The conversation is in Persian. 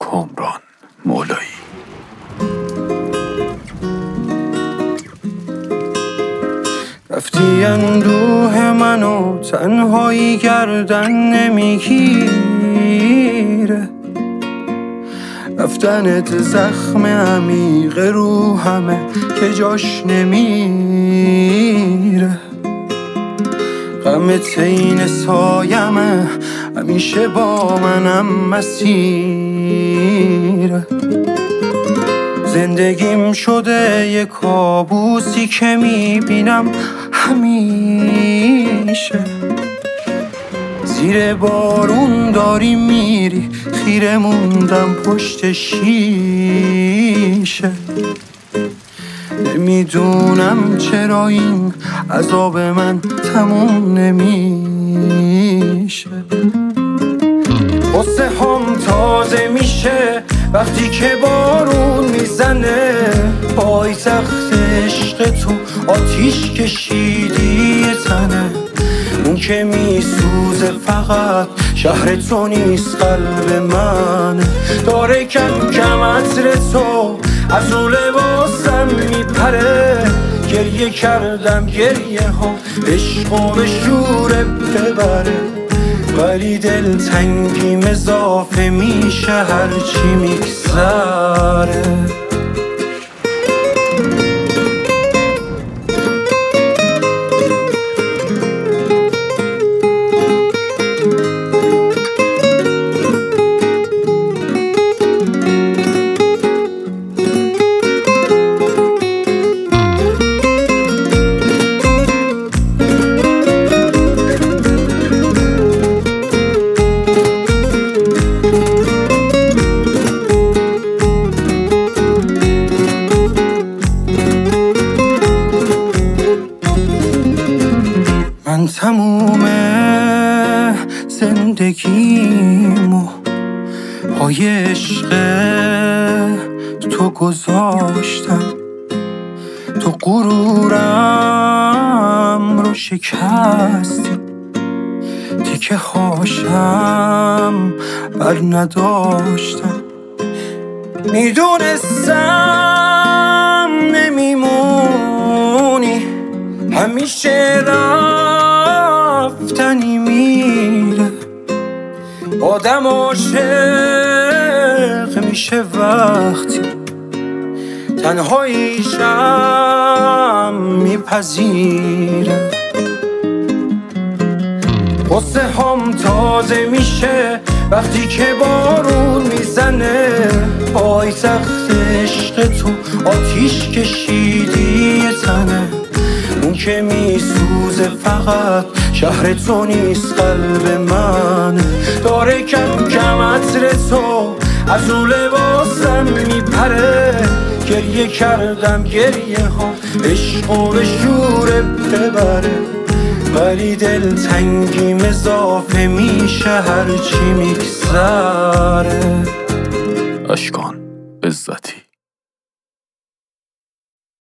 کامران مولایی. رفتی اندوه منو تنهایی گردن نمیگیره، رفتنت زخم عمیق روحمه که جاش نمیره. غمت این سایمه همیشه با منم مسیره. زندگیم شده یه کابوسی که میبینم همیشه. زیر بارون داری میری خیره موندم پشت شیشه. نمیدونم چرا این عذاب من تموم نمیشه. قصه هم تازه میشه وقتی که بارون میزنه. پایتخت عشق تو آتیش کشیدی تنه. اون که میسوزه فقط شهر تو نیست قلب من. داره کم کم عطر تو از اون لباسم میپره. گریه کردم گریه ها عشقو به شوره ببره. ولی دلتنگیم اضافه میشه هرچی میگذره. من تموم زندگیمو پای عشق تو گذاشتم. تو غرورم رو شکستی، تیکه هاشم بر نداشتم. میدونستم نمیمونی، همیشه رفتنی میره. آدم عاشق میشه وقتی تنهاییشم میپذیره. قصه هم تازه میشه وقتی که بارون میزنه. پایتخت عشق تو آتیش کشیدی تنه. اون که میسوزه فقط شهر تو نیست قلب من. داره کم کم عطر تو از اون لباسم میپره. گریه کردم گریه ها عشقو به شوره ببره. ولی دلتنگیم اضافه میشه هرچی میگذره. اشکان عزتی.